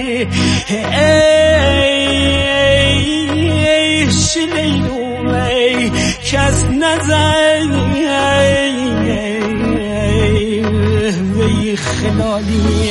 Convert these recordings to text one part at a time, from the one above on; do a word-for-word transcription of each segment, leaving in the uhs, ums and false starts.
عیش لیلوی کس نزن وی خلالی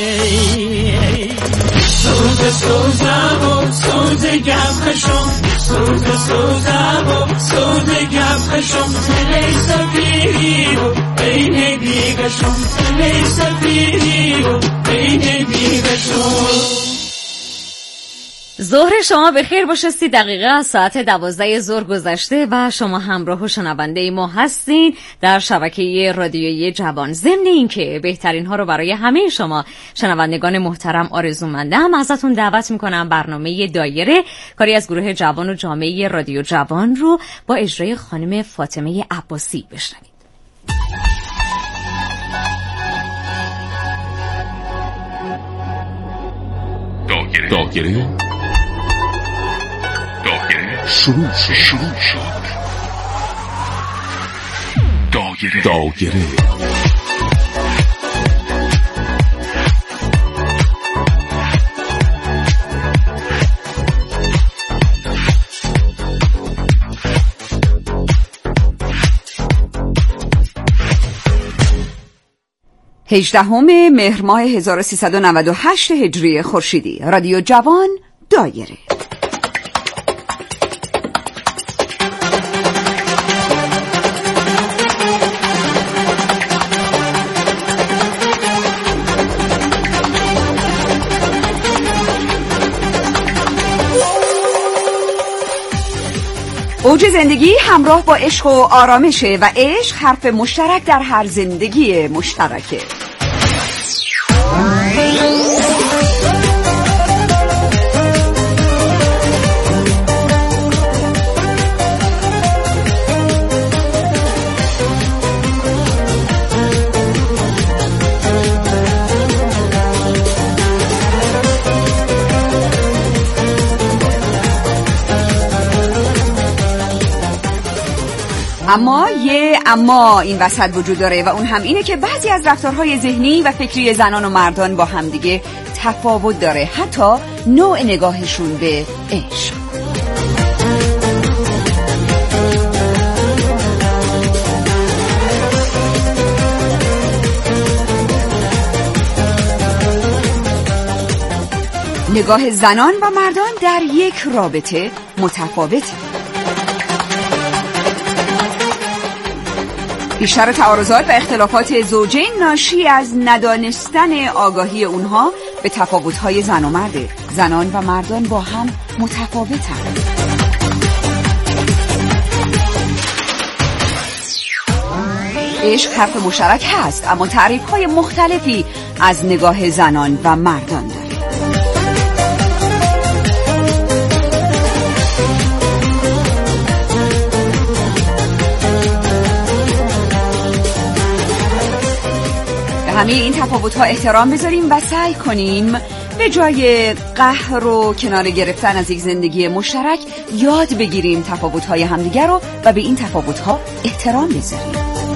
سوز سوزم و سوز گم خشم سوز سوزم و سوز گم خشم دلی سفیری و بین بیگشم دلی سفیری و بین بیگشم. ظهر شما بخیر باشه. سی دقیقه از ساعت دوازده ظهر گذشته و شما همراه و شنونده ما هستین در شبکه رادیویی جوان. ضمن این که بهترین ها رو برای همه شما شنوندگان محترم آرزومندم، ازتون دعوت میکنم برنامه دایره، کاری از گروه جوان و جامعه رادیو جوان رو با اجرای خانم فاطمه عباسی بشنوید. دایره دایره شروع شد شروع شد دایره دایره هجدهم مهر ماه هزار و سیصد و نود و هشت هجری خورشیدی. رادیو جوان دایره. اوج زندگی همراه با عشق و آرامشه و عشق حرف مشترک در هر زندگی مشترکه. اما یه اما این وسط وجود داره و اون هم اینه که بعضی از رفتارهای ذهنی و فکری زنان و مردان با همدیگه تفاوت داره، حتی نوع نگاهشون به عشق. نگاه زنان و مردان در یک رابطه متفاوته. بیشتر تعارضات و اختلافات زوجین ناشی از ندانستن آگاهی اونها به تفاوت‌های زن و مرده. زنان و مردان با هم متفاوتن. عشق حرف مشترک هست، اما تعریف‌های مختلفی از نگاه زنان و مردان داره. همه این تفاوت‌ها احترام بذاریم و سعی کنیم به جای قهر و کنار گرفتن از یک زندگی مشترک یاد بگیریم تفاوت‌های همدیگر رو و به این تفاوت‌ها احترام بذاریم.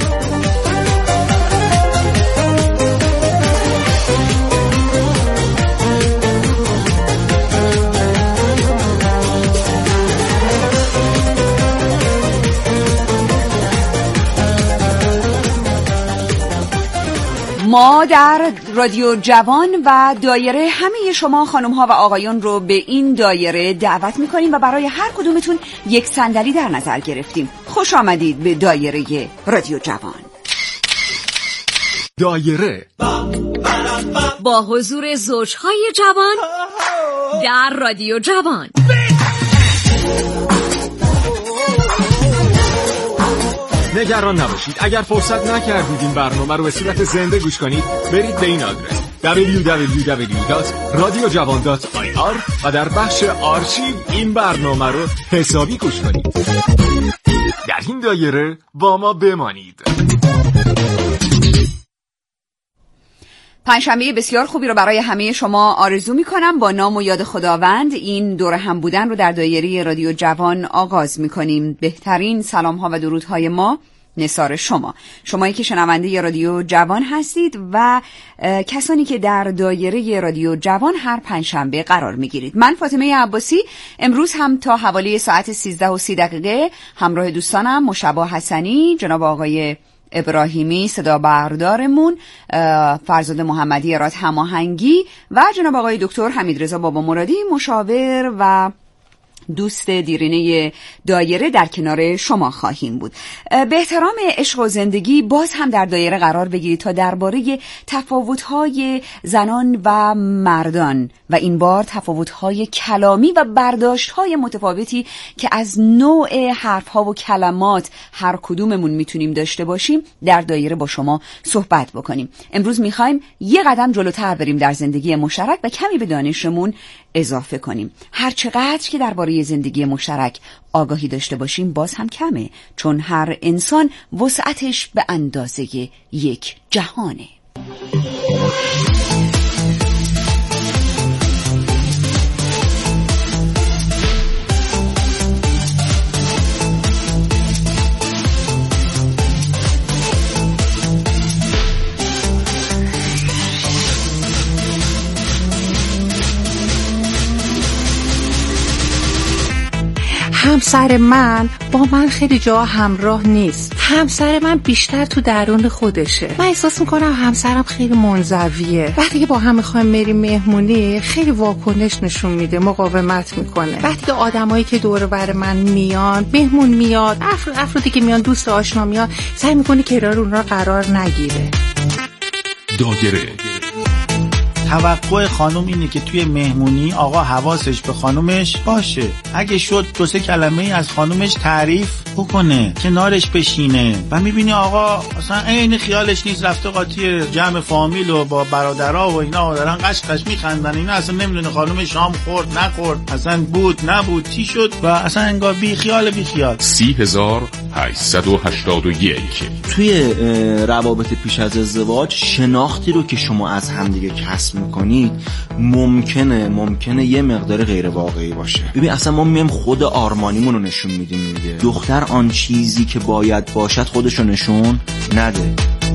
ما در رادیو جوان و دایره همه شما خانم ها و آقایان رو به این دایره دعوت میکنیم و برای هر کدومتون یک صندلی در نظر گرفتیم. خوش آمدید به دایره رادیو جوان. دایره با حضور زوجهای جوان در رادیو جوان. نگران نباشید، اگر فرصت نکردید این برنامه رو به صورت زنده گوش کنید، برید به این آدرس دبلیو دبلیو دبلیو دات رادیو جوان دات آی آر و در بخش آرشیو این برنامه رو حسابی گوش کنید. در این دایره با ما بمانید. پنجشنبه بسیار خوبی رو برای همه شما آرزو می‌کنم. با نام و یاد خداوند این دوره هم بودن رو در دایره رادیو جوان آغاز می‌کنیم. بهترین سلام‌ها و درودهای ما نثار شما، شمایی که شنونده رادیو جوان هستید و کسانی که در دایره رادیو جوان هر پنجشنبه قرار میگیرید. من فاطمه عباسی امروز هم تا حوالی ساعت سیزده و سی دقیقه همراه دوستانم مشابه حسنی، جناب آقای ابراهیمی صدا بردارمون، فرزاد محمدی اراد هماهنگی و جناب آقای دکتر حمیدرضا بابا مرادی مشاور و دوست دیرینه دایره در کنار شما خواهیم بود. به احترام عشق و زندگی باز هم در دایره قرار بگیرید تا درباره تفاوت‌های زنان و مردان و این بار تفاوت‌های کلامی و برداشت‌های متفاوتی که از نوع حرف‌ها و کلمات هر کدوممون میتونیم داشته باشیم در دایره با شما صحبت بکنیم. امروز می‌خوایم یه قدم جلوتر بریم در زندگی مشترک و کمی به دانشمون اضافه کنیم. هر چقدر که درباره زندگی مشترک آگاهی داشته باشیم باز هم کمه، چون هر انسان وسعتش به اندازه یک جهانه. همسر من با من خیلی جا همراه نیست. همسر من بیشتر تو درون خودشه. من احساس میکنم همسرم خیلی منزویه. وقتی که با هم میخوایم بریم مهمونی خیلی واکنش نشون میده، مقاومت میکنه. وقتی که آدمایی که دور و بر من میان، مهمون میاد، افراد افرادی که میان، دوست آشنا میاد، سعی میکنه کنار اونها قرار نگیره. دایره توقع خانم اینه که توی مهمونی آقا حواسش به خانومش باشه. اگه شد دو سه کلمه از خانومش تعریف بکنه، کنارش بشینه و میبینی آقا اصلا عین خیالش نیست، رفته قاطی جمع فامیل و با برادرها و اینا دارن قش قش میخندن، اینا اصلا نمیدونه خانوم شام خورد نخورد، اصلا بود نبود، چی شد، و اصلا انگار بی خیال بی خیال. سی هزار هشتصد و هشتاد و یک. توی روابط پیش از ازدواج شناختی رو که شما از همدیگه کسب میکنید ممکنه ممکنه یه مقدار غیر واقعی باشه. ببین اصلا ما میم خود آرمانیمون رو نشون میدیم دیگه. دختر آن چیزی که باید باشد خودش رو نشون نده.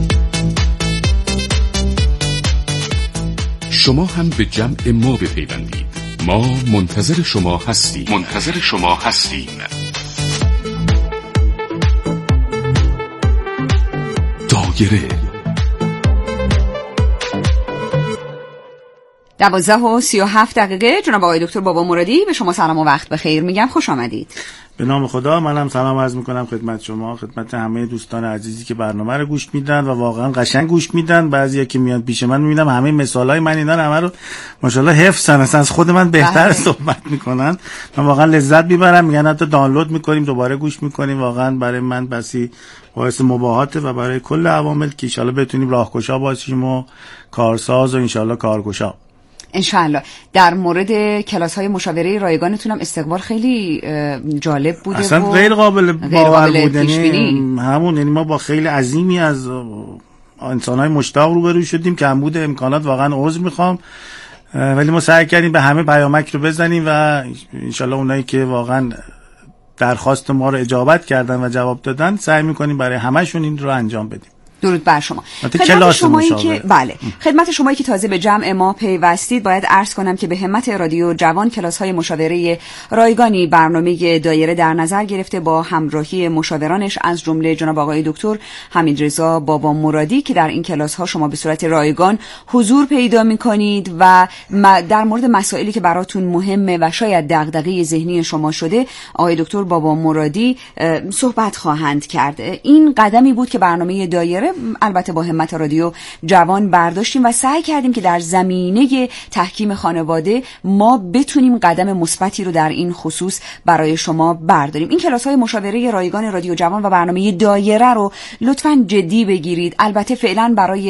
شما هم به جمع ما بپیوندید. ما منتظر شما هستیم. منتظر شما هستیم. دایره دوازده و سی و هفت دقیقه. جناب آقای دکتر بابا مرادی به شما سلام و وقت بخیر میگم، خوش آمدید. به نام خدا، منم سلام عرض میکنم خدمت شما، خدمت همه دوستان عزیزی که برنامه رو گوش میدن و واقعا قشنگ گوش میدن. بعضیا که میاد پیش من میبینم همه مثالای من اینا همه رو ماشاءالله حفظن، اصلا از خود من بهتر صحبت میکنن. من واقعا لذت میبرم، میگن حتی دانلود میکنیم دوباره گوش میکنیم. واقعا برای من بسی باعث مباهاته و برای کل عوامل که ان شاء الله بتونیم راهگشا باشیم و کارساز و ان شاء الله کارگشا. انشالله. در مورد کلاس های مشاوره رایگانتون هم استقبال خیلی جالب بوده، اصلا و غیر قابل باور بودن. همون یعنی ما با خیلی عظیمی از انسان‌های مشتاق روبرو شدیم که کمبود امکانات واقعا عذر میخوام، ولی ما سعی کردیم به همه پیامک رو بزنیم و انشالله اونایی که واقعا درخواست ما رو اجابت کردن و جواب دادن سعی میکنیم برای همه‌شون این رو انجام بدیم. درود بر شما. خدمت شمایی که بله خدمت شمایی که تازه به جمع ما پیوستید باید عرض کنم که به همت رادیو جوان کلاس های مشاوره رایگانی برنامه دایره در نظر گرفته با همراهی مشاورانش از جمله جناب آقای دکتر حمیدرضا بابا مرادی که در این کلاس ها شما به صورت رایگان حضور پیدا می‌کنید و در مورد مسائلی که براتون مهمه و شاید دغدغه ذهنی شما شده آقای دکتر بابا مرادی صحبت خواهند کرد. این قدمی بود که برنامه دایره البته با همت رادیو جوان برداشتیم و سعی کردیم که در زمینه تحکیم خانواده ما بتونیم قدم مثبتی رو در این خصوص برای شما برداریم. این کلاس‌های مشاوره رایگان رادیو جوان و برنامه دایره رو لطفاً جدی بگیرید. البته فعلا برای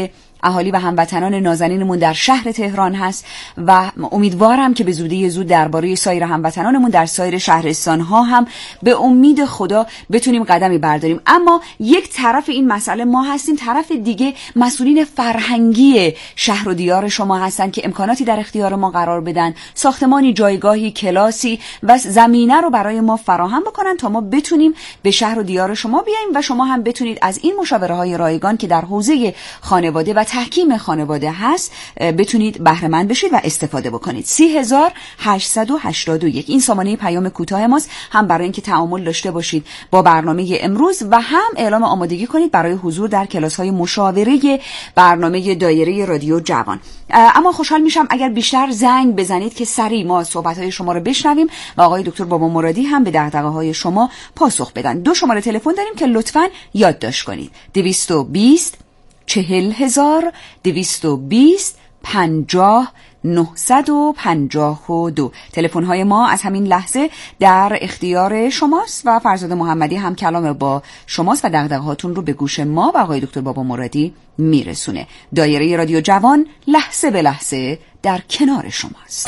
اهالی و هموطنان نازنینمون در شهر تهران هست و امیدوارم که به زودی زود درباره سایر هموطنانمون در سایر شهرستان‌ها هم به امید خدا بتونیم قدمی برداریم. اما یک طرف این مسئله ما هستیم، طرف دیگه مسئولین فرهنگی شهر و دیار شما هستن که امکاناتی در اختیار ما قرار بدن، ساختمانی، جایگاهی، کلاسی و زمینه رو برای ما فراهم بکنن تا ما بتونیم به شهر و دیار شما بیاییم و شما هم بتونید از این مشاوره‌های رایگان که در حوزه خانواده و تحکیم خانواده هست بتونید بهره مند بشید و استفاده بکنید. سی هزار هشتصد و هشتاد و یک این سامانه پیام کوتاه ماست، هم برای اینکه تعامل داشته باشید با برنامه امروز و هم اعلام آمادگی کنید برای حضور در کلاس‌های مشاوره برنامه دایره رادیو جوان. اما خوشحال میشم اگر بیشتر زنگ بزنید که سریع ما صحبت‌های شما رو بشنویم و آقای دکتر بابا مرادی هم به دغدغه‌های شما پاسخ بدن. دو شماره تلفن داریم که لطفاً یادداشت کنید: دویست و بیست چهل هزار، دویست و بیست پنجاه نهصد و پنجاه و دو. تلفن‌های ما از همین لحظه در اختیار شماست و فرزاد محمدی هم کلام با شماست و دغدغه‌هاتون رو به گوش ما و آقای دکتر بابا مرادی میرسونه. دایره رادیو جوان لحظه به لحظه در کنار شماست.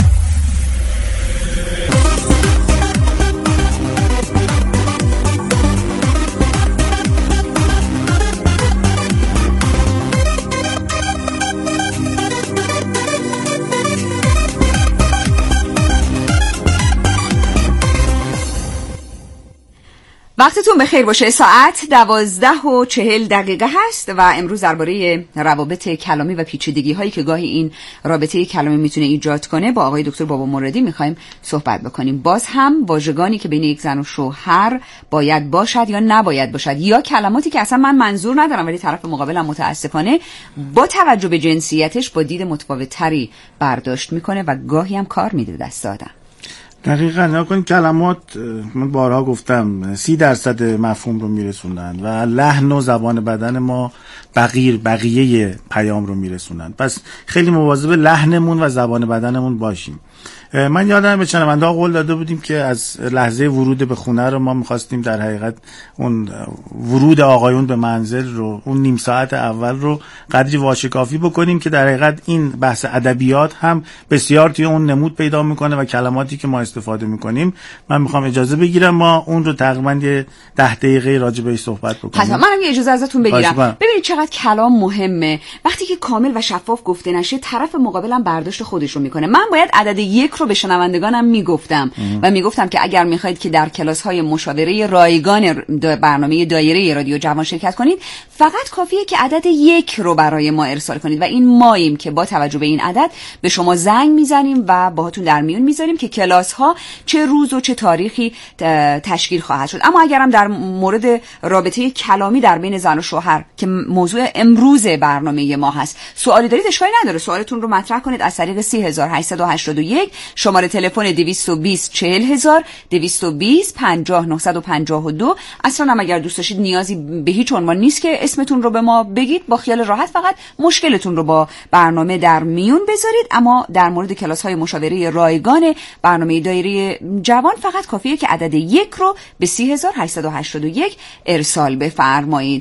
وقتتون بخیر باشه. ساعت دوازده و چهل دقیقه هست و امروز درباره روابط کلامی و پیچیدگی هایی که گاهی این رابطه کلامی میتونه ایجاد کنه با آقای دکتر بابا مرادی میخوایم صحبت بکنیم. باز هم واژگانی که بین یک زن و شوهر باید باشد یا نباید باشد، یا کلماتی که اصلا من منظور ندارم ولی طرف مقابلم متاسفانه با توجه به جنسیتش با دید متفاوت‌تری برداشت میکنه و گاهی هم کار میده دست آدم. دقیقاً نکنید کلمات، من بارها گفتم سی درصد مفهوم رو میرسونن و لحن و زبان بدن ما بقیه بقیه پیام رو میرسونن. پس خیلی مواظب لحنمون و زبان بدنمون باشیم. من یادم به شنونده ها قول داده بودیم که از لحظه ورود به خونه رو ما میخواستیم در حقیقت اون ورود آقایون به منزل رو، اون نیم ساعت اول رو قدری واشکافی بکنیم که در حقیقت این بحث ادبیات هم بسیار توی اون نمود پیدا میکنه و کلماتی که ما استفاده میکنیم. من میخوام اجازه بگیرم ما اون رو تقریبا یه ده دقیقه راجع بهش صحبت بکنیم. حتما منم یه اجازه ازتون بگیرم. ببینید چقدر کلام مهمه. وقتی که کامل و شفاف گفته نشه طرف مقابلم برداشت خودش رو میکنه. من باید عدد یک رو به شنوندگانم میگفتم و میگفتم که اگر میخواید که در کلاس‌های مشاوره رایگان برنامه دایره رادیو جوان شرکت کنید، فقط کافیه که عدد یک رو برای ما ارسال کنید و این ماییم که با توجه به این عدد به شما زنگ میزنیم و باهاتون در میون میذاریم که کلاس‌ها چه روز و چه تاریخی تشکیل خواهد شد. اما اگرم در مورد رابطه کلامی در بین زن و شوهر که موضوع امروز برنامه ما هست سوالی دارید، اشکالی نداره، سوالتون رو مطرح کنید از طریق سی هزار هشتصد و هشتاد و یک، شماره تلفن دویست و بیست چهل هزار، دویست و بیست پنجاه نهصد و پنجاه و دو. اصلا هم اگر دوست داشتید نیازی به هیچ عنوان نیست که اسمتون رو به ما بگید، با خیال راحت فقط مشکلتون رو با برنامه در میون بذارید. اما در مورد کلاس‌های مشاوره رایگان برنامه دایره جوان فقط کافیه که عدد یک رو به سی هزار هشتصد و هشتاد و یک ارسال بفرمایید.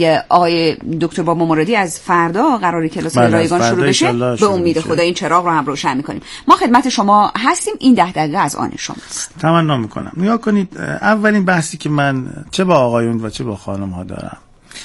آقای دکتر بابا مرادی از فردا قراره کلاس رایگان شروع بشه، به امید خدا این چراغ رو هم روشن می‌کنیم. ما خدمت شما هستیم، این ده دقیقه از آن شماست. تمنا می‌کنم. نگاه کنید، اولین بحثی که من چه با آقایون و چه با خانم‌ها دارم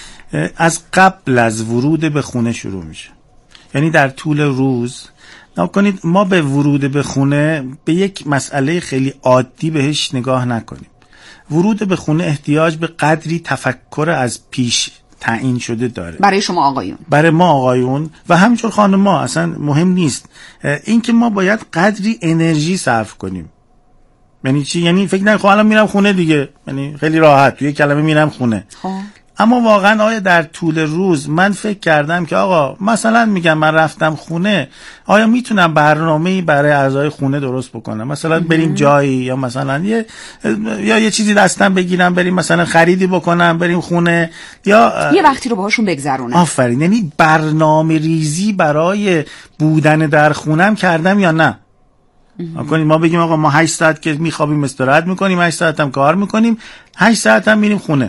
از قبل از ورود به خونه شروع میشه. یعنی در طول روز نگاه کنید، ما به ورود به خونه به یک مسئله خیلی عادی بهش نگاه نکنیم. ورود به خونه احتیاج به قدری تفکر از پیش تعیین شده داره. برای شما آقایون، برای ما آقایون و همینطور خانم‌ها اصلا مهم نیست. این که ما باید قدری انرژی صرف کنیم. یعنی چی؟ یعنی فکر نکنید خب الان میرم خونه دیگه، یعنی خیلی راحت توی کلمه میرم خونه. خب اما واقعا آیا در طول روز من فکر کردم که آقا مثلا میگم من رفتم خونه، آیا میتونم برنامه‌ای برای اعضای خونه درست بکنم؟ مثلا بریم جایی، یا مثلا یه یا یه چیزی دستم بگیرم بریم مثلا خریدی بکنم بریم خونه، یا یه وقتی رو باهاشون بگذرونم. آفرین. یعنی برنامه ریزی برای بودن در خونم کردم یا نه؟ کنید ما بگیم آقا ما هشت ساعت که میخوابیم استراحت میکنیم، هشت ساعت هم کار میکنیم، هشت ساعت هم میریم خونه.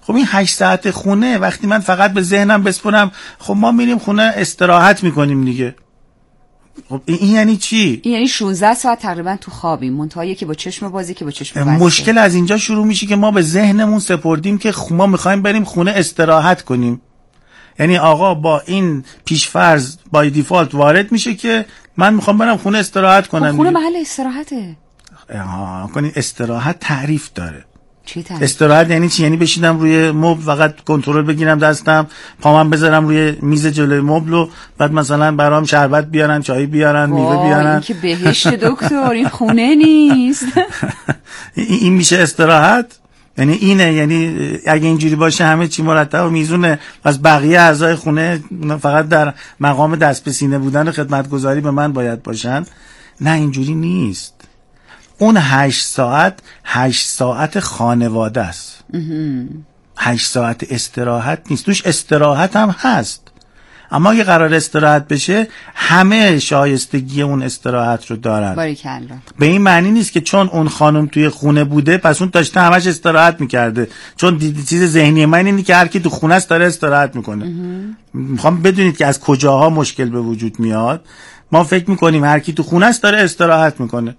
خب این هشت ساعت خونه وقتی من فقط به ذهنم بسپرم، خب ما میریم خونه استراحت میکنیم دیگه. خب این یعنی چی؟ این یعنی شانزده ساعت تقریبا تو خوابیم، منتها که با چشم بازی که با چشم بسته. مشکل از اینجا شروع میشه که ما به ذهنمون سپردیم که ما میخوایم بریم خونه استراحت کنیم. یعنی آقا با این پیشفرض بای دیفالت وارد میشه که من میخوام برم خونه استراحت کنم. خونه محل استراحته. آها کنین استراحت تعریف داره. چی تعریف؟ استراحت یعنی چی؟ یعنی بشینم روی مبل فقط کنترل بگیرم دستم، پامم بذارم روی میز جلوی مبل و بعد مثلا برام شربت بیارن، چای بیارن، میوه بیارن. این که بهشت دکتر، این خونه نیست. این میشه استراحت؟ یعنی اینه، یعنی اگه اینجوری باشه همه چی مرتب و میزونه، پس بقیه اعضای خونه فقط در مقام دست به سینه بودن و خدمتگزاری به من باید باشن؟ نه اینجوری نیست. اون هشت ساعت هشت ساعت خانواده است. هشت ساعت استراحت نیست. توش استراحت هم هست، اما اگه قرار استراحت بشه همه شایستگی اون استراحت رو دارن. باریکلا. به این معنی نیست که چون اون خانم توی خونه بوده پس اون داشته همش استراحت میکرده، چون چیز ذهنی من اینه که هر کی تو خونه است داره استراحت میکنه. میخوام بدونید که از کجاها مشکل به وجود میاد. ما فکر میکنیم هر کی تو خونه است داره استراحت میکنه،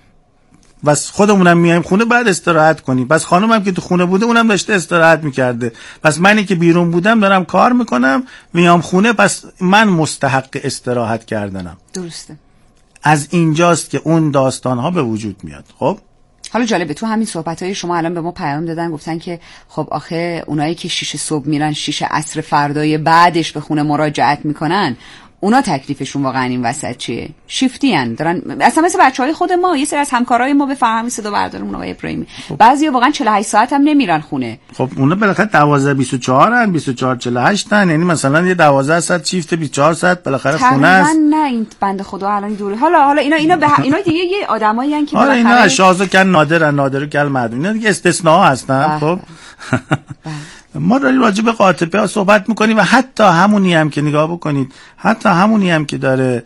بس خودمونم میایم خونه بعد استراحت کنیم، بس خانومم که تو خونه بوده اونم داشته استراحت میکرده، پس منی که بیرون بودم دارم کار میکنم میام خونه، پس من مستحق استراحت کردنم. درسته. از اینجاست که اون داستانها به وجود میاد. خب حالا جالبه تو همین صحبت‌های شما الان به ما پیام دادن، گفتن که خب آخه اونایی که شیش صبح میرن شیش عصر فردای بعدش به خونه مراجعت میکنن، اونا تکلیفشون واقعا این وسط چیه؟ شیفتی ان دارن، اصلا مثل بچهای خود ما، یه سری از همکارای ما بفهمیم صدا بردارمون آقای ابراهیمی، خب. بعضیا واقعا چهل و هشت ساعت هم نمیرن خونه. خب اونا بالاخره دوازده بیست و چهار ان، بیست و چهار چهل و هشت ان، یعنی مثلا یه دوازده ساعت شیفت بیست و چهار ساعت بالاخره خونه است. نه این بنده خدا الان دوره. حالا حالا اینا اینا به اینا دیگه یه آدمایی ان که بالاخره اینا شازو کن نادرن، نادر کل معدوم، اینا دیگه استثناء هستن. خب ما داریم راجع به قاطبه صحبت میکنیم و حتی همونی هم که نگاه بکنید، حتی همونی هم که داره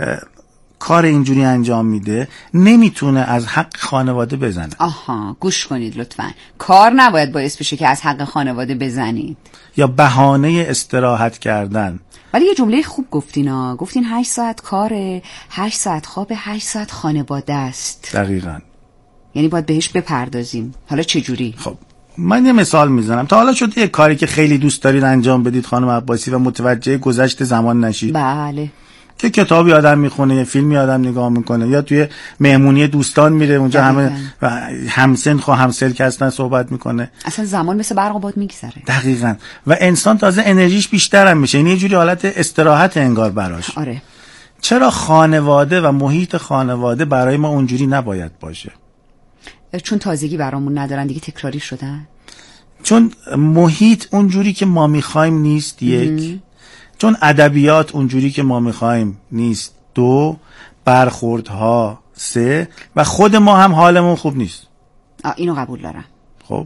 کار اینجوری انجام میده نمیتونه از حق خانواده بزنه. آها گوش کنید لطفاً، کار نباید باعث بشه که از حق خانواده بزنید یا بهانه استراحت کردن. ولی یه جمله خوب گفتین ها، گفتین هشت ساعت کاره، هشت ساعت خواب، هشت ساعت خانواده است. دقیقاً. یعنی باید بهش بپردازیم. حالا چه جوری؟ خب من یه مثال میزنم. تا حالا شد یه کاری که خیلی دوست دارید انجام بدید خانم عباسی و متوجه گذشت زمان نشید؟ بله. که کتابی آدم میخونه، یه فیلمی آدم نگاه میکنه، یا توی مهمونی دوستان میره اونجا همه همسن خو همسل که هستن صحبت میکنه. اصلا زمان مثل برق و باد میگذره. دقیقاً. و انسان تازه انرژیش بیشتر هم میشه، یعنی یه جوری حالت استراحت انگار براش. آره. چرا خانواده و محیط خانواده برای ما اونجوری نباید باشه؟ چون تازگی برامون ندارن دیگه، تکراری شدن. چون محیط اونجوری که ما میخوایم نیست، یک. چون ادبیات اونجوری که ما میخوایم نیست، دو. برخوردها، سه. و خود ما هم حالمون خوب نیست. آه اینو قبول دارم. خب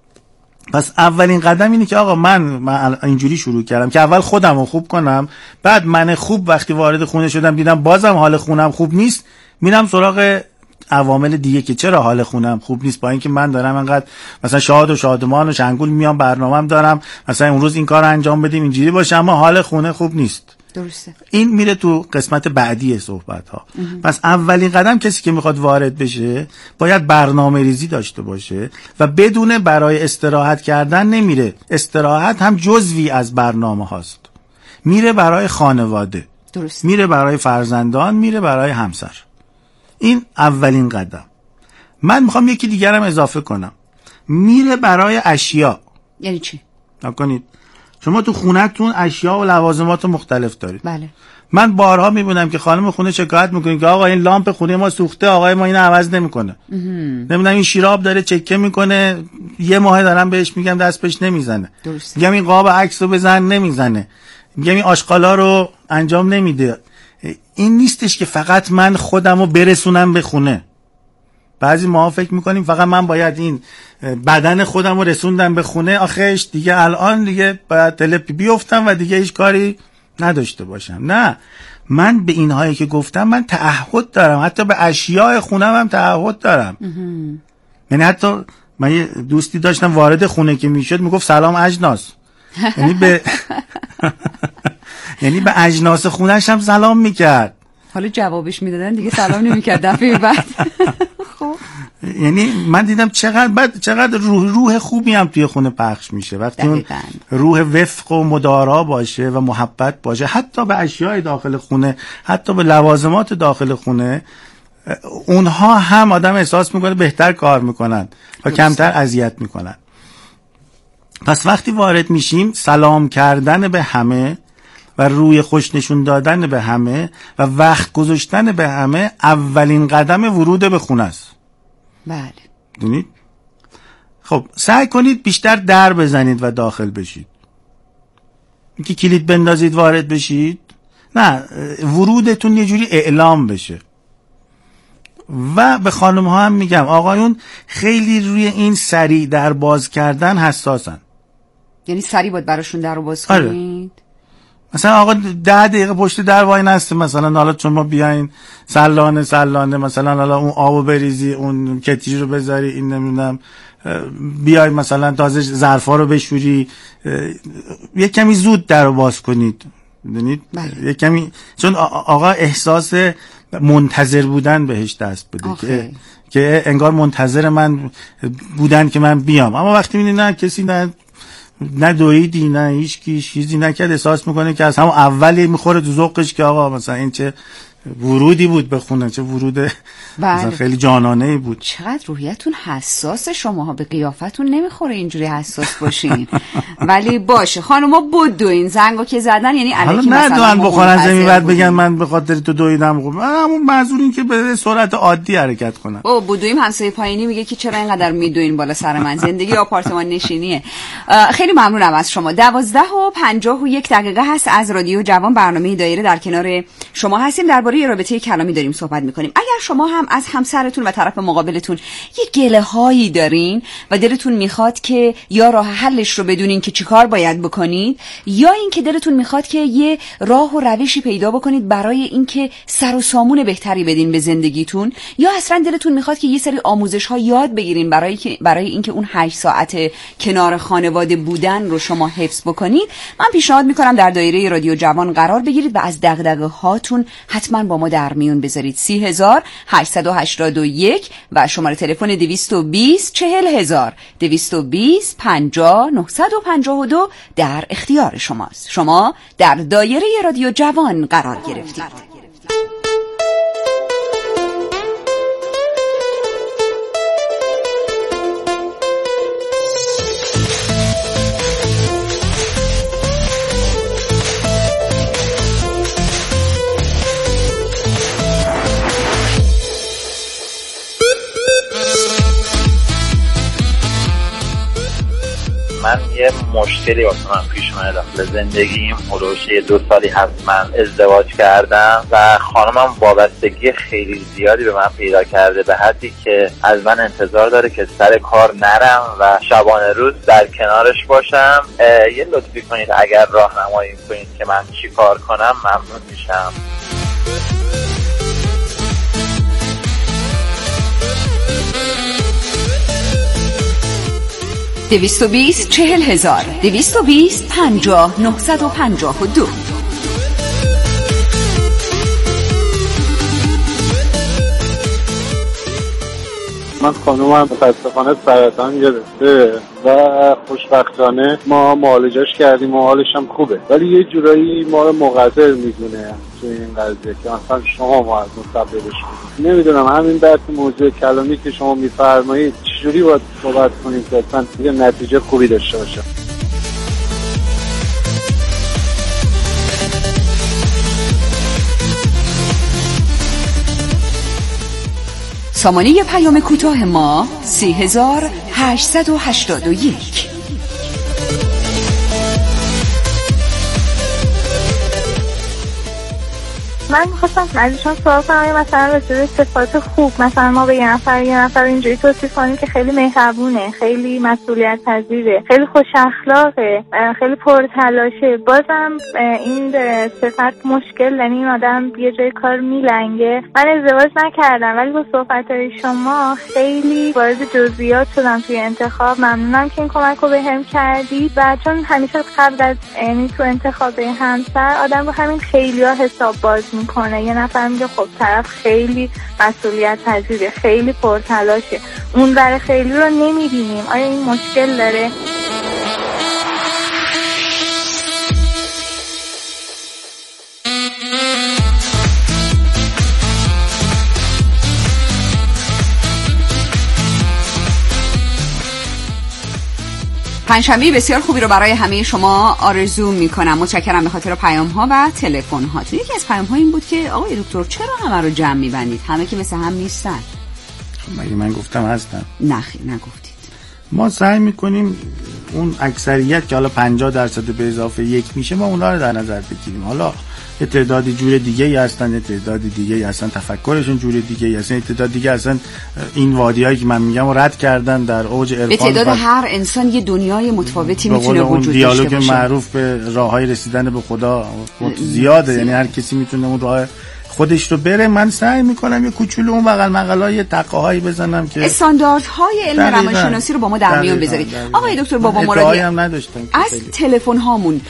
پس اولین قدم اینه که آقا من, من اینجوری شروع کردم که اول خودم رو خوب کنم، بعد من خوب وقتی وارد خونه شدم دیدم بازم حال خونم خوب نیست، میرم سراغ عوامل دیگه که چرا حال خونم خوب نیست، با اینکه من دارم انقدر مثلا شاد و شادمان و شنگول میام برنامه‌ام دارم مثلا اون روز این کار انجام بدیم اینجوری باشه، اما حال خونه خوب نیست. درسته. این میره تو قسمت بعدی صحبت ها. پس اولین قدم کسی که میخواد وارد بشه باید برنامه ریزی داشته باشه و بدون برای استراحت کردن نمیره. استراحت هم جزوی از برنامه هاست. میره برای خانواده. درسته. میره برای فرزندان، میره برای همسر. این اولین قدم. من میخوام یکی دیگرم اضافه کنم. میره برای اشیا. یعنی چی؟ نکنید شما تو خونه‌تون اشیا و لوازمات مختلف دارید. بله. من بارها میبینم که خانم خونه شکایت میکنه که آقا این لامپ خونه ما سوخته، آقای ما اینو عوض نمیکنه. نمیدونم این شیراب داره چکه میکنه، یه ماه دارم بهش میگم دست بهش نمیزنه. درسته. میگم این قاب عکس رو بزن نمیزنه. میگم این آشغالا رو انجام نمیده. این نیستش که فقط من خودمو برسونم به خونه. بعضی ما فکر میکنیم فقط من باید این بدن خودمو رسوندم به خونه، آخرش دیگه الان دیگه باید تلپی بیفتم و دیگه هیچ کاری نداشته باشم. نه، من به اینهایی که گفتم من تعهد دارم، حتی به اشیاء خونم هم تعهد دارم. یعنی حتی من یه دوستی داشتم وارد خونه که میشد میگفت سلام اجناس، یعنی به یعنی به اجناس خونش هم سلام میکرد. حالا جوابش میدادن دیگه سلام نمیکرد دفعه بعد. خب یعنی من دیدم چقدر بعد چقدر روح روح خوبی هم توی خونه پخش میشه وقتی اون روح وفق و مدارا باشه و محبت باشه، حتی به اشیاء داخل خونه، حتی به لوازمات داخل خونه، اونها هم آدم احساس میکنه بهتر کار میکنن و کمتر اذیت میکنن. پس وقتی وارد میشیم سلام کردن به همه و روی خوش نشون دادن به همه و وقت گذاشتن به همه اولین قدم ورود به خونه است. بله. دونید؟ خب سعی کنید بیشتر در بزنید و داخل بشید. اینکه کلید بندازید وارد بشید، نه، ورودتون یه جوری اعلام بشه. و به خانم ها هم میگم آقایون خیلی روی این سریع در باز کردن حساسن. یعنی سریع باید براشون در رو باز کنید؟ آره. مثلا آقا ده دقیقه پشت در وای نسته، مثلا حالا چون ما بیاین سلانه سلانه مثلا حالا اون آبو بریزی، اون کتری رو بذاری، این نمیدونم بیای مثلا تازه ظرفا رو بشوری، یه کمی زود در رو باز کنید. میدونید یه کمی، چون آقا احساس منتظر بودن بهش دست بده که که انگار منتظر من بودن که من بیام، اما وقتی میبینی نه کسی نه نه دویدی نه هیچ کی چیزی نکرد، احساس میکنه که از همون اولی میخوره تو ذوقش که آقا مثلا این چه ورودی بود به خونه، چه ورود مثلا خیلی جانانه‌ای بود. چقدر روحیتون حساس، شماها به قیافتون نمیخوره اینجوری حساس باشین. ولی باشه خانوما بدوین زنگو که زدن، یعنی الکی مثلا حالا نه بخورن زمین بعد بگن من به خاطر تو دویدم. خب همون منظور این که به سرعت عادی حرکت کنن. او بدویم همسایه پایینی میگه که چرا اینقدر میدوین بالا سر من، زندگی آپارتمان نشینیه. خیلی ممنونم از شما. دوازده و پنجاه و یک دقیقه هست از رادیو جوان، برنامه دایره در کنار شما هستیم، درباره رابطه کلامی داریم صحبت میکنیم. اگر شما هم از همسرتون و طرف مقابلتون یه گله هایی دارین و دلتون میخواد که یا راه حلش رو بدونین که چیکار باید بکنید، یا اینکه دلتون میخواد که یه راه و روشی پیدا بکنید برای اینکه سر و سامون بهتری بدین به زندگیتون، یا اصلا دلتون میخواد که یه سری آموزش ها یاد بگیرین برای که برای اینکه اون هشت ساعت کنار خانواده بودن رو شما حفظ بکنید، من پیشنهاد میکنم در دایره رادیو جوان قرار بگیرید و از دغدغه هاتون حتما با ما در میون بذارید. سی هزار هشتصد و هشتاد و یک و شماره تلفن دویست و بیست چهل هزار دویست و بیست پنجاه نهصد و پنجاه و دو در اختیار شماست. شما در دایره رادیو جوان قرار گرفتید. من یه مشکلی واسه من پیش اومده داخل زندگیم. حدوش یه دو سالی هست من ازدواج کردم و خانمم وابستگی خیلی زیادی به من پیدا کرده، به حدی که از من انتظار داره که سر کار نرم و شبانه روز در کنارش باشم. یه لطفی کنید اگر راهنمایی کنید که من چی کار کنم ممنون میشم. دویست و بیست چهل هزار دویست و بیست پنجاه نهصد و پنجاه و دو. من خانومم متاسفانه سرطان گرفته و خوشبختانه ما معالجش کردیم و حالش هم خوبه، ولی یه جورایی ما رو مقصر میدونه تو این قضیه که مثلا شما ما از مسببش بودید. نمیدونم همین بحث موضوع کلامی که شما میفرمایید چجوری باید صحبت کنیم که اصلا یه نتیجه خوبی داشته باشه. سامانه پیام کوتاه ما سی هزار هشتصد و هشتاد و یک. من می‌خواستم از ایشون سوال کنم مثلا راجع به صفات خوب، مثلا ما به یه نفر یه نفر اینجوری توصیف کنیم که خیلی مهربونه، خیلی مسئولیت پذیره، خیلی خوش اخلاقه، خیلی پرتلاشه، بازم این صفت مشکل، یعنی این آدم یه جای کار میلنگه. من ازدواج نکردم ولی با صحبت‌های شما خیلی وارد جزئیات شدم توی انتخاب. ممنونم که این کمک رو بهم کردید و چون همیشه قبل از یعنی تو انتخاب همسر آدم رو همین خیلی‌ها حساب باز میکنه. یه نفر میگه خب طرف خیلی مسئولیت پذیره، خیلی پرتلاشه، اون ور خیلی رو نمیبینیم. آیا این مشکل داره؟ پنجشنبه بسیار خوبی رو برای همه شما آرزو میکنم. متشکرم به خاطر پیام ها و تلفن هاتون. یکی از پیام ها این بود که آقای دکتر چرا همه رو جمع میبندید؟ همه که مثل هم نیستن. مگه من گفتم هستن؟ نه خیلی نگفتید. ما سعی میکنیم اون اکثریت که حالا پنجاه درصد به اضافه یک میشه ما اونا رو در نظر بگیریم. حالا یه تعدادی جور دیگه ای هستن، یه تعداد دیگه ای هستن تفکرشون جور دیگه ای هستن، یه تعداد دیگه هستن این وادیایی که من میگم رد کردن در اوج عرفان. به تعداد و... هر انسان یه دنیای متفاوتی میتونه وجود داشته باشه. دیالوگ معروف به راههای رسیدن به خدا زیاده، یعنی هر کسی میتونه اون راه خودش رو بره. من سعی میکنم یه کوچولو اون بغل مغلا یه تقاهایی بزنم که استانداردهای علم روانشناسی رو با ما در میون بذارید. آقای دکتر بابا مرادی هم نداشتم از تلفن هامون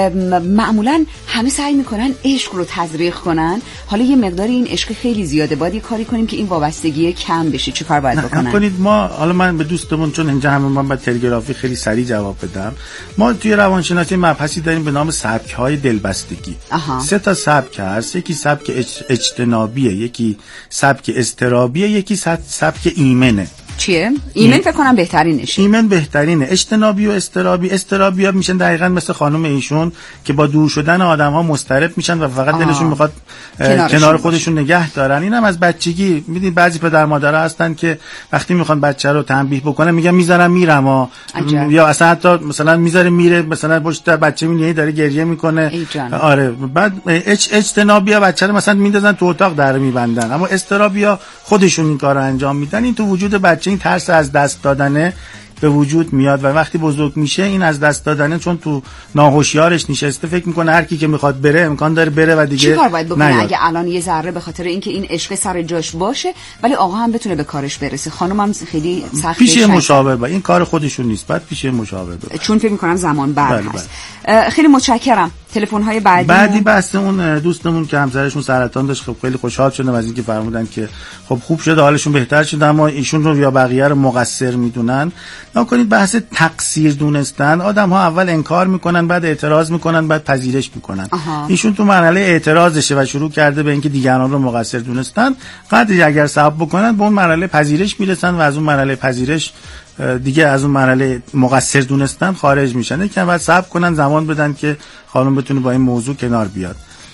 معمولا همه سعی میکنن عشق رو تزریق کنن. حالا یه مقداری این عشق خیلی زیاده، باید یه کاری کنیم که این وابستگی کم بشه. چه کار باید بکنن؟ کنید ما حالا من به دوستمون چون اینجا همه من با تلگرافی خیلی سریع جواب بدم. ما توی روانشناسی مبحثی داریم به نام سبک‌های دلبستگی. آها. سه تا سبک هست. یکی سبک اجتنابیه، یکی سبک اضطرابیه، یکی سبک ایمنه. چیه؟ ایمن فکر کنم بهترینشه. ایمن بهترینه. اجتنابی و اضطرابی، اضطرابی ها میشن دقیقاً مثل خانم ایشون که با دور شدن آدم ها مضطرب میشن و فقط آه. دلشون میخواد کنار خودشون نگه دارن. اینم از بچگی میدید بعضی پدر مادرها هستن که وقتی میخوان بچه رو تنبیه بکنن میگن میذارم میرم ها. یا اصلا حتی مثلا میذاره میره مثلا پشت بچه میونه داره گریه میکنه. آره بعد اج اجتنابی ها بچه رو مثلا میندازن تو اتاق در میبندن، اما اضطرابی ها خودشون این کارو انجام میدن. این تو وجود بچه این ترس از دست دادنه به وجود میاد و وقتی بزرگ میشه این از دست دادنه چون تو ناهوشیارش نشسته فکر میکنه هر کی که میخواد بره امکان داره بره و دیگه چی کار باید بکنه نیاد. اگه الان یه ذره به خاطر اینکه این عشق سر جاش باشه ولی آقا هم بتونه به کارش برسه، خانم هم خیلی سخت پیش مشاور با این کار خودشون نیست، بعد پیش مشاور بره چون فکر میکنم زمان بعد هست. بله. خیلی متشکرم. تلفن های بعدی بعدی بحث اون دوستمون که همسرشون سرطان داشت، خب خیلی خوشحال شدم از اینکه فرمودن که خب خوب شده حالشون بهتر شده، اما ایشون رو یا بقیه رو مقصر میدونن. نکنید بحث تقصیر دونستن. آدم ها اول انکار میکنن، بعد اعتراض میکنن، بعد پذیرش میکنن. آها. ایشون تو مرحله اعتراضشه و شروع کرده به اینکه دیگران رو مقصر دونستن. قدری اگر صبر بکنن به اون مرحله پذیرش میرسن و از اون مرحله پذیرش دیگه از اون مرحله مقصر دونستن خارج میشن. که بعد صبر کنن، زمان بدن که خانم بتونه با این موضوع کنار بیاد.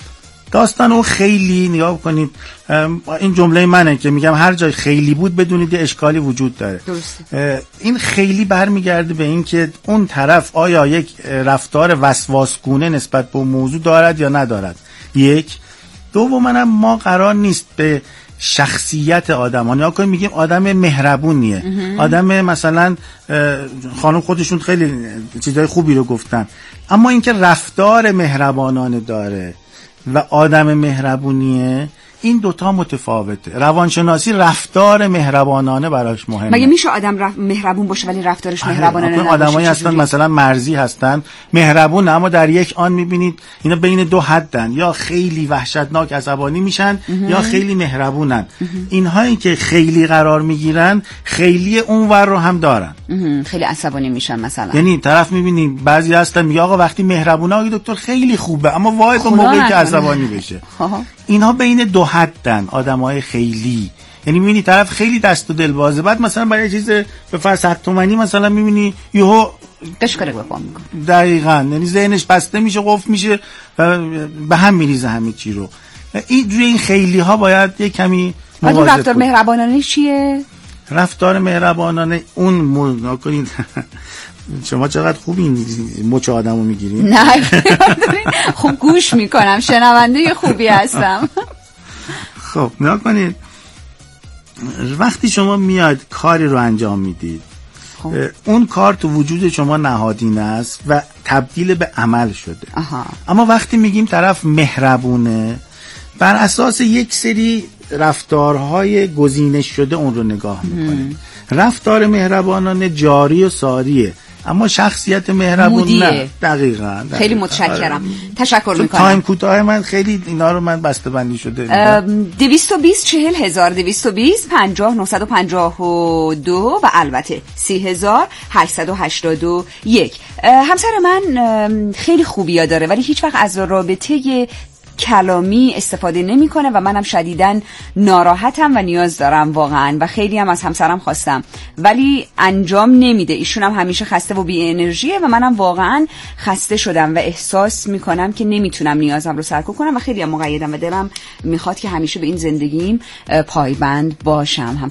داستان اون خیلی نگاه کنید، این جمله منه که میگم هر جای خیلی بود بدونید یه اشکالی وجود داره. درسته. این خیلی برمیگرده به این که اون طرف آیا یک رفتار وسواسگونه نسبت به موضوع دارد یا ندارد. یک دوم ما قرار نیست به شخصیت آدم ها کنیم میگیم آدم مهربونیه، آدم مثلا خانم خودشون خیلی چیزای خوبی رو گفتن، اما اینکه رفتار مهربانانه داره و آدم مهربونیه این دوتا متفاوته. روانشناسی رفتار مهربانانه براش مهمه. مگه میشه آدم رف... مهربون باشه ولی رفتارش مهربانانه نباشه؟ آدمایی هستن مثلا مرزی هستن مهربون، اما در یک آن میبینید اینا بین دو حدن، یا خیلی وحشتناک عصبانی میشن امه. یا خیلی مهربونن. اینهایی که خیلی قرار میگیرن خیلی اونور رو هم دارن، خیلی عصبانی میشن مثلا. یعنی طرف میبینی بعضی هستن میگه آقا وقتی مهربونه آقا دکتر خیلی خوبه، اما وای به موقعی که عصبانی بشه. اینها بین دو حدن آدمای خیلی. یعنی میبینی طرف خیلی دست و دل بازه، بعد مثلا برای چیز به فرض صد تومانی مثلا میبینی یهو قشقره بپا میکنه. دقیقاً، یعنی ذهنش بسته میشه، قفل میشه و به هم میریزه همه چی رو. این روی این خیلی ها باید یه کمی مواظب. رفتار مهربانانه چیه؟ رفتار مهربانانه اون مو کنید. شما چقدر خوبین مچ آدمو میگیرین. نه خوب گوش میکنم، شنونده خوبی هستم. خب نکنید وقتی شما میاد کاری رو انجام میدید، خب. اون کار تو وجود شما نهادینه است و تبدیل به عمل شده. آها. اما وقتی میگیم طرف مهربونه، بر اساس یک سری رفتارهای گزینش شده اون رو نگاه میکنه. رفتار مهربانانه جاری و ساریه، اما شخصیت مهربون نه. دقیقاً, دقیقاً. خیلی متشکرم. تشکر میکنم. تایم کوتاه من خیلی اینا رو من بسته بندی شده. دویست و بیست چهل هزار دویست و بیست پنجاه نهصد و پنجاه و دو و البته سی هزار هشتصد و هشتاد و یک. همسر من خیلی خوبیا داره ولی هیچ وقت از رابطه کلامی استفاده نمیکنه و منم شدیداً ناراحتم و نیاز دارم واقعا و خیلی هم از همسرم خواستم ولی انجام نمیده. ایشون هم همیشه خسته و بی انرژیه و منم واقعا خسته شدم و احساس میکنم که نمیتونم نیازم رو سرکوب کنم و خیلی هم مقیدم و دلم میخواد که همیشه به این زندگیم پایبند باشم.